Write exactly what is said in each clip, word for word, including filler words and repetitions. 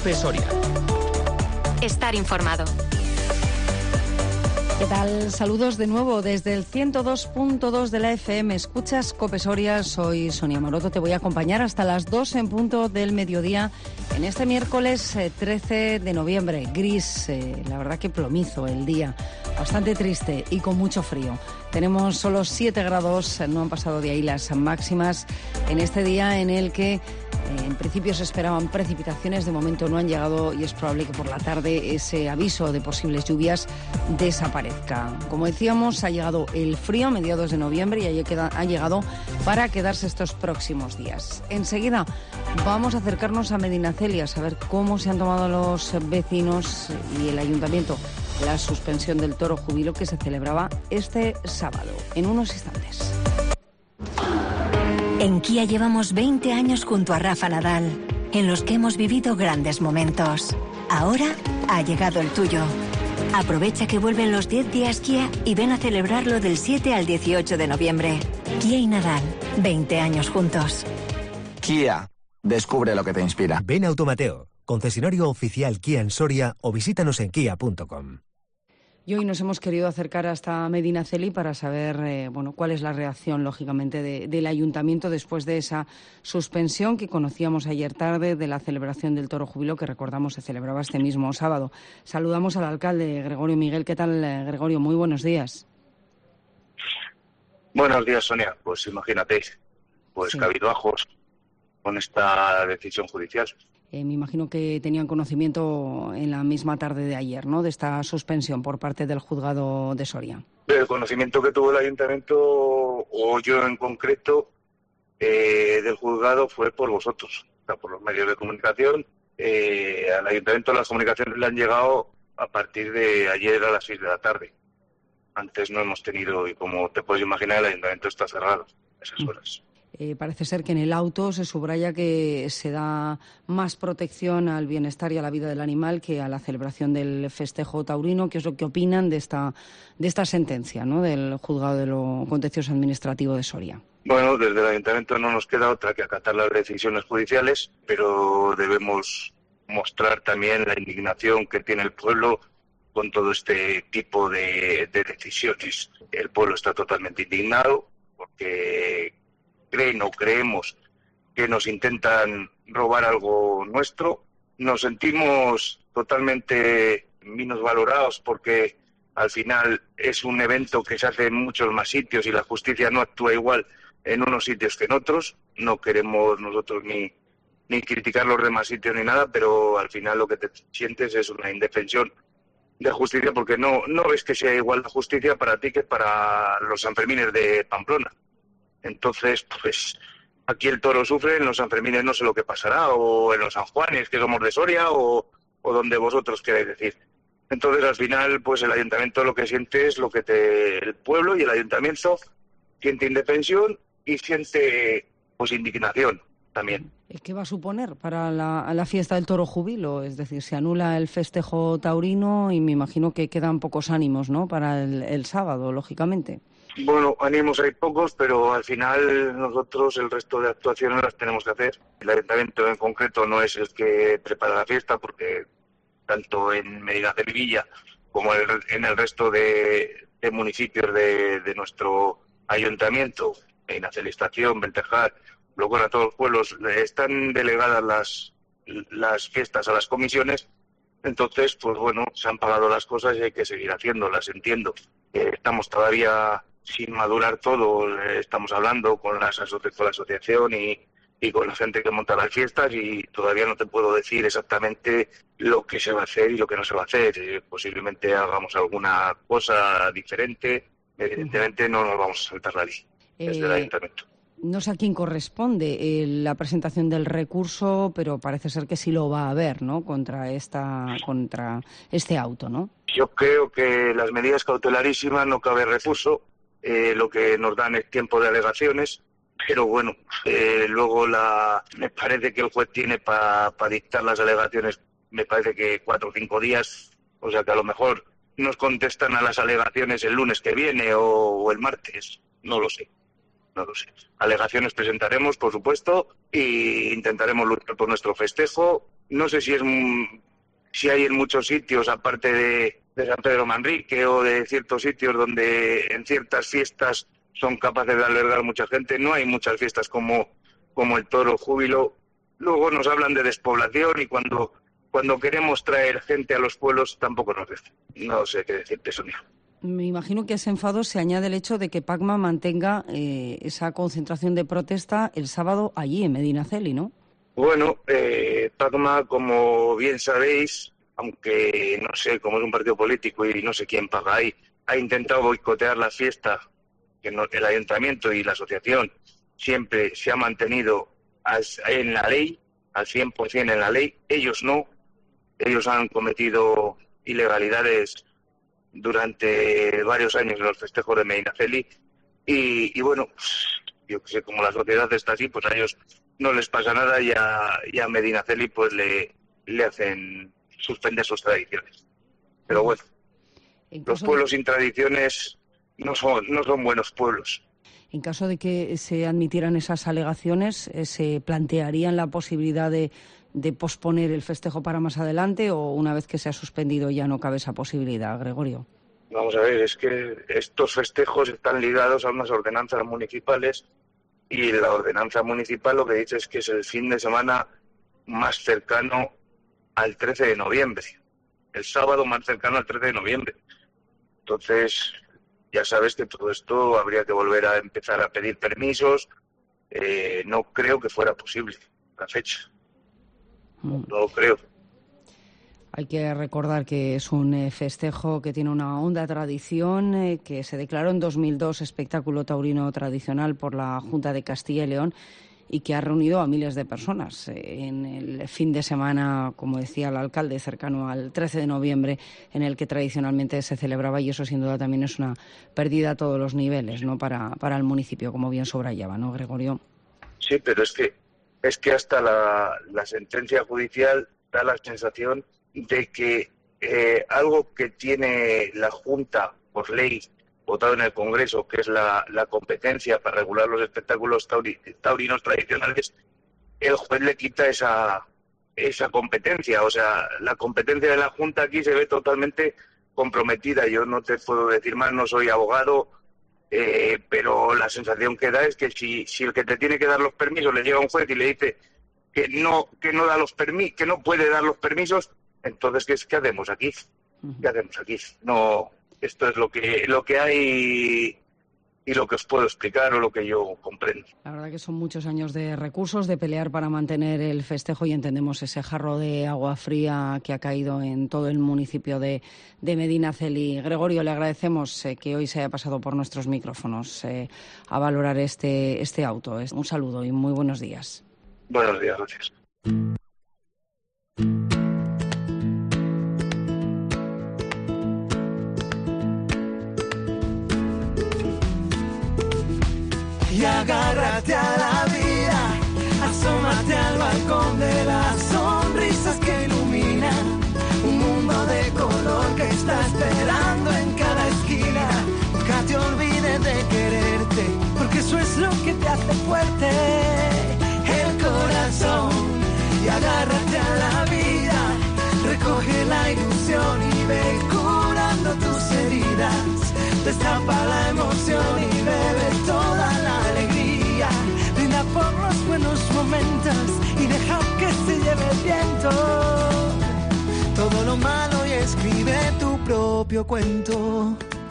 COPE Soria. Estar informado. ¿Qué tal? Saludos de nuevo desde el ciento dos punto dos de la F M. Escuchas COPE Soria, soy Sonia Moroto. Te voy a acompañar hasta las dos en punto del mediodía en este miércoles eh, trece de noviembre. Gris, eh, la verdad que plomizo el día, bastante triste y con mucho frío. Tenemos solo siete grados, no han pasado de ahí las máximas en este día en el que Eh, en principio se esperaban precipitaciones, de momento no han llegado y es probable que por la tarde ese aviso de posibles lluvias desaparezca. Como decíamos, ha llegado el frío a mediados de noviembre y ahí queda, ha llegado para quedarse estos próximos días. Enseguida vamos a acercarnos a Medinaceli a saber cómo se han tomado los vecinos y el ayuntamiento la suspensión del Toro Júbilo que se celebraba este sábado. En unos instantes. En Kia llevamos veinte años junto a Rafa Nadal, en los que hemos vivido grandes momentos. Ahora ha llegado el tuyo. Aprovecha que vuelven los diez días Kia y ven a celebrarlo del siete al dieciocho de noviembre. Kia y Nadal, veinte años juntos. Kia, descubre lo que te inspira. Ven a Automateo, concesionario oficial Kia en Soria, o visítanos en kia punto com. Y hoy nos hemos querido acercar hasta Medinaceli para saber eh, bueno, cuál es la reacción, lógicamente, de, del ayuntamiento después de esa suspensión que conocíamos ayer tarde de la celebración del Toro Júbilo, que recordamos se celebraba este mismo sábado. Saludamos al alcalde, Gregorio Miguel. ¿Qué tal, Gregorio? Muy buenos días. Buenos días, Sonia. Pues imagínate, pues sí. cabizbajos con esta decisión judicial. Eh, me imagino que tenían conocimiento en la misma tarde de ayer, ¿no?, de esta suspensión por parte del juzgado de Soria. El conocimiento que tuvo el ayuntamiento, o yo en concreto, eh, del juzgado fue por vosotros, o sea, por los medios de comunicación. Eh, al ayuntamiento las comunicaciones le han llegado a partir de ayer a las seis de la tarde. Antes no hemos tenido, y como te puedes imaginar, el ayuntamiento está cerrado a esas horas. Eh, parece ser que en el auto se subraya que se da más protección al bienestar y a la vida del animal que a la celebración del festejo taurino. ¿Qué es lo que opinan de esta de esta sentencia, ¿no?, del juzgado de lo contencioso administrativo de Soria? Bueno, desde el ayuntamiento no nos queda otra que acatar las decisiones judiciales, pero debemos mostrar también la indignación que tiene el pueblo con todo este tipo de, de decisiones. El pueblo está totalmente indignado porque creen o creemos que nos intentan robar algo nuestro. Nos sentimos totalmente minusvalorados porque al final es un evento que se hace en muchos más sitios y la justicia no actúa igual en unos sitios que en otros. No queremos nosotros ni, ni criticar los demás sitios ni nada, pero al final lo que te sientes es una indefensión de justicia porque no, no es que sea igual la justicia para ti que para los Sanfermines de Pamplona. Entonces, pues aquí el toro sufre, en los Sanfermines no sé lo que pasará, o en los San Juanes, que somos de Soria, o, o donde vosotros queráis decir. Entonces, al final, pues el ayuntamiento lo que siente es lo que te, el pueblo y el ayuntamiento siente indefensión y siente, pues, indignación también. ¿Qué va a suponer para la, la fiesta del Toro Júbilo? Es decir, se anula el festejo taurino y me imagino que quedan pocos ánimos, ¿no?, para el, el sábado, lógicamente. Bueno, ánimos hay pocos, pero al final nosotros el resto de actuaciones las tenemos que hacer. El ayuntamiento en concreto no es el que prepara la fiesta, porque tanto en Medinaceli Villa como en el resto de, de municipios de, de nuestro ayuntamiento, Medinaceli Estación, Ventejar, luego a todos los pueblos, están delegadas las, las fiestas a las comisiones. Entonces, pues bueno, se han pagado las cosas y hay que seguir haciéndolas, entiendo. Eh, estamos todavía sin madurar todo, eh, estamos hablando con, las asoci- con la asociación y, y con la gente que monta las fiestas y todavía no te puedo decir exactamente lo que se va a hacer y lo que no se va a hacer. Eh, posiblemente hagamos alguna cosa diferente, evidentemente no nos vamos a saltar la ley desde eh... el ayuntamiento. No sé a quién corresponde eh, la presentación del recurso, pero parece ser que sí lo va a haber, ¿no?, contra esta, contra este auto, ¿no? Yo creo que las medidas cautelarísimas no cabe recurso, eh, lo que nos dan es tiempo de alegaciones, pero bueno, eh, luego la, me parece que el juez tiene para pa dictar las alegaciones, me parece que cuatro o cinco días, o sea que a lo mejor nos contestan a las alegaciones el lunes que viene o, o el martes, no lo sé. No lo sé. Alegaciones presentaremos, por supuesto, e intentaremos luchar por nuestro festejo no sé si es si hay en muchos sitios, aparte de, de San Pedro Manrique o de ciertos sitios donde en ciertas fiestas son capaces de albergar mucha gente, no hay muchas fiestas como, como el Toro Júbilo. Luego nos hablan de despoblación y cuando, cuando queremos traer gente a los pueblos tampoco nos dicen. No sé qué decirte, Sonia. Me imagino que a ese enfado se añade el hecho de que Pacma mantenga eh, esa concentración de protesta el sábado allí en Medinaceli, ¿no? Bueno, eh, Pacma, como bien sabéis, aunque no sé, como es un partido político y no sé quién paga ahí, ha intentado boicotear la fiesta, que no, el ayuntamiento y la asociación siempre se ha mantenido as, en la ley, al cien por ciento en la ley. Ellos no, ellos han cometido ilegalidades durante varios años en los festejos de Medinaceli y, y bueno, yo que sé, como la sociedad está así, pues a ellos no les pasa nada y a, y a Medinaceli pues le, le hacen suspender sus tradiciones. Pero bueno, los pueblos sin tradiciones no son, no son buenos pueblos. En caso de que se admitieran esas alegaciones, ¿se plantearían la posibilidad de, de posponer el festejo para más adelante o una vez que se ha suspendido ya no cabe esa posibilidad, Gregorio? Vamos a ver, es que estos festejos están ligados a unas ordenanzas municipales y la ordenanza municipal lo que dice es que es el fin de semana más cercano al trece de noviembre, el sábado más cercano al trece de noviembre. Entonces, ya sabes que todo esto habría que volver a empezar a pedir permisos. Eh, no creo que fuera posible la fecha. No, no lo creo. Hay que recordar que es un eh, festejo que tiene una honda tradición, eh, que se declaró en dos mil dos espectáculo taurino tradicional por la Junta de Castilla y León y que ha reunido a miles de personas eh, en el fin de semana, como decía el alcalde, cercano al trece de noviembre, en el que tradicionalmente se celebraba, y eso sin duda también es una pérdida a todos los niveles, ¿no? para, para el municipio, como bien subrayaba, ¿no, Gregorio? Sí, pero es que, es que hasta la, la sentencia judicial da la sensación de que eh, algo que tiene la Junta por ley votado en el Congreso, que es la, la competencia para regular los espectáculos tauri, taurinos tradicionales, el juez le quita esa, esa competencia. O sea, la competencia de la Junta aquí se ve totalmente comprometida. Yo no te puedo decir más, no soy abogado, eh, pero la sensación que da es que si, si el que te tiene que dar los permisos le llega un juez y le dice que no, que no da los permi que no puede dar los permisos, entonces, ¿qué, qué hacemos aquí? ¿Qué hacemos aquí? No, esto es lo que lo que hay y lo que os puedo explicar o lo que yo comprendo. La verdad que son muchos años de recursos, de pelear para mantener el festejo, y entendemos ese jarro de agua fría que ha caído en todo el municipio de, de Medinaceli. Gregorio, le agradecemos eh, que hoy se haya pasado por nuestros micrófonos eh, a valorar este, este auto. Un saludo y muy buenos días. Buenos días, gracias. Y agárrate a la vida, asómate al balcón de las sonrisas que iluminan un mundo de color que está esperando en cada esquina. Nunca te olvides de quererte, porque eso es lo que te hace fuerte, el corazón. Y agárrate a la vida, recoge la ilusión y ve curando tus heridas. Destapa la emoción y bebe toda la alegría. Brinda por los buenos momentos y deja que se lleve el viento todo lo malo y escribe tu propio cuento.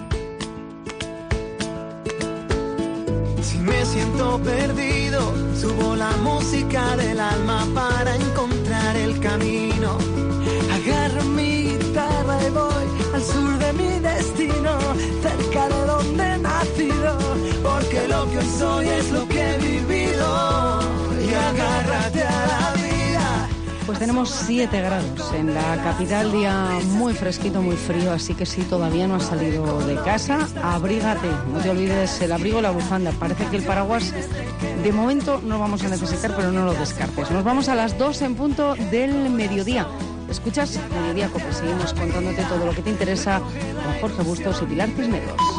Si me siento perdido, subo la música del alma para encontrar el camino. Agarro mi guitarra y voy al sur de mi destino, cerca de donde he nacido, porque lo que hoy soy es lo que he vivido. Y agárrate a la vida. Pues tenemos siete grados en la capital, día muy fresquito, muy frío, así que si todavía no has salido de casa, abrígate, no te olvides el abrigo y la bufanda. Parece que el paraguas de momento no vamos a necesitar, pero no lo descartes. Nos vamos a las dos en punto del mediodía. Escuchas Mediodía Cope, seguimos contándote todo lo que te interesa con Jorge Bustos y Pilar Cisneros.